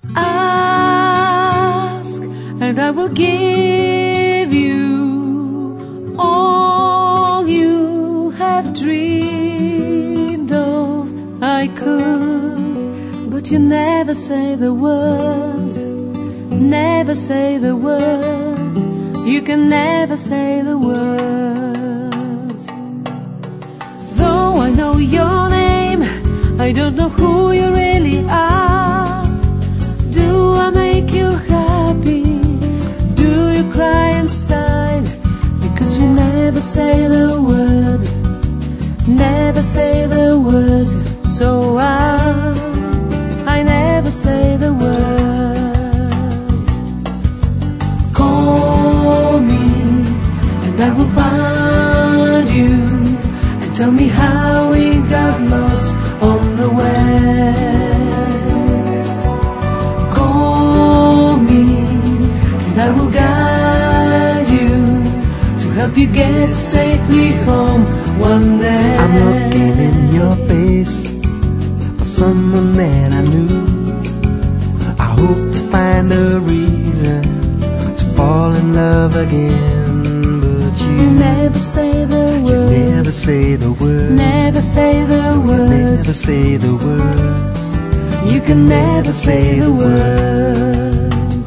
Ask, and I will give you all you have dreamed of. I could, but you never say the word. Never say the word. You can never say the words. Though I know your name, I don't know who you really are. Do I make you happy? Do you cry inside? Because you never say the words. Never say the words. So I never say the words. Call me and I will find you, and tell me how we got lost on the way. Call me and I will guide you to help you get safely home one day. I'm looking in your face for someone that I knew. I hope to find a reason to fall in love again, but you never say the words. Never say the words. Never say the words. Never say the words. You can never say the words.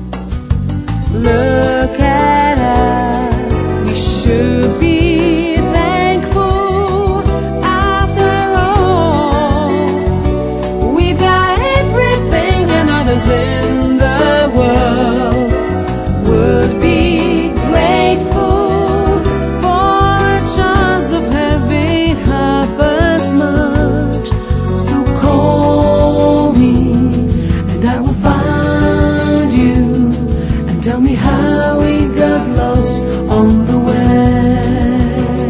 Look at us, we should be thankful. After all, we've got everything, and others in the world would be grateful for a chance of having half as much. So call me and I will find you, and tell me how we got lost on the way.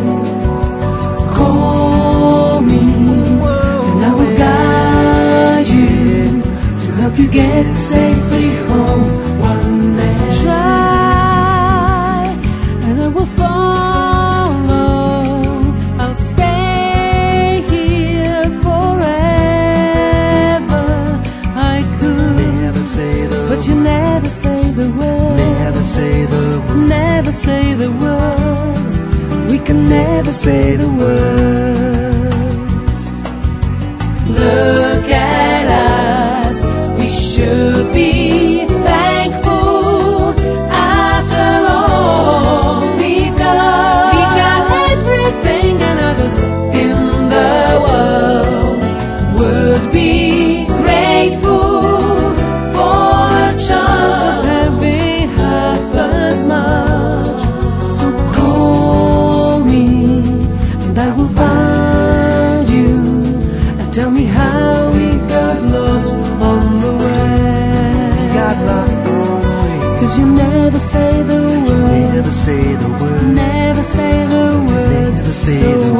Call me and I will guide you to help you get safely home one day. Try and I will follow. I'll stay here forever. I could, Never say the but you never say the words. Never say the words. Never say the words. We can never say the words. Look at us, we should be thankful. After all, we've got everything, and others in the world would be grateful for a chance of having half as much. So call me and I will find you, and tell me how we got lost on the way. Got lost on the way. 'Cause you never say the words. Never say the words. Never say the words. Never say So the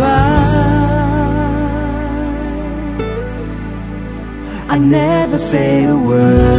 I never say the words.